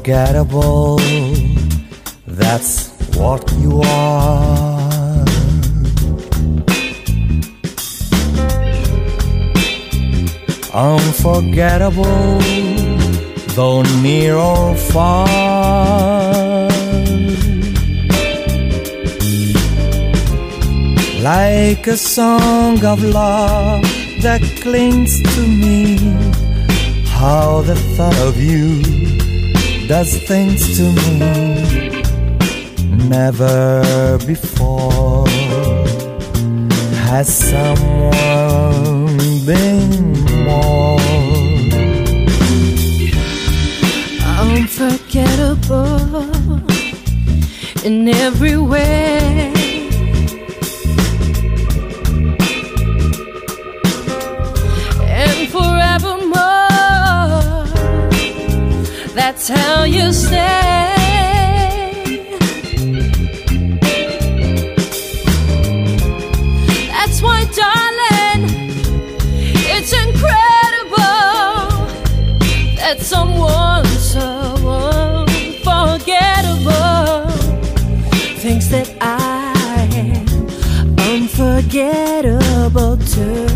unforgettable. That's what you are. Unforgettable, though near or far. Like a song of love that clings to me. How the thought of you does things to me. Never before has someone been more unforgettable in every way. And forevermore, that's how you stay. That's why, darling, it's incredible that someone so unforgettable thinks that I am unforgettable too.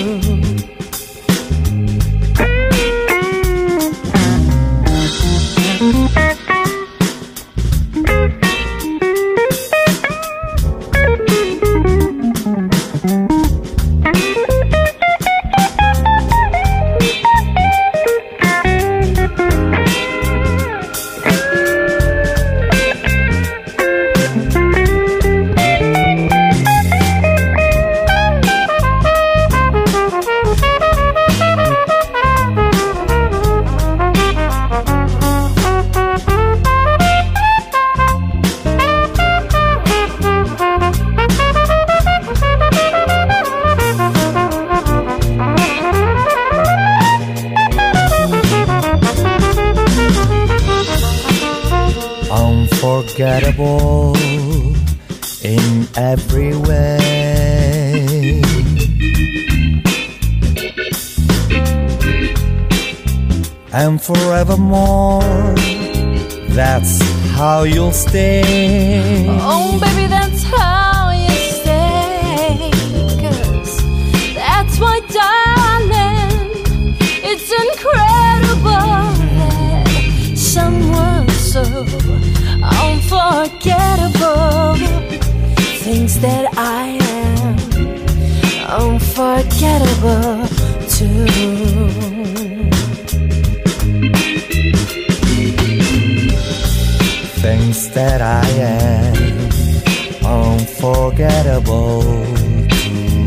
Unforgettable in every way. And forevermore, that's how you'll stay. Oh, baby, that's how you stay. 'Cause that's why, darling, it's incredible that someone so unforgettable thinks that I am unforgettable too. Thinks that I am unforgettable too.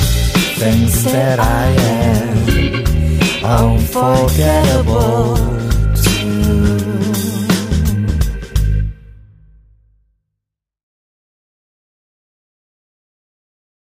Thinks that I am unforgettable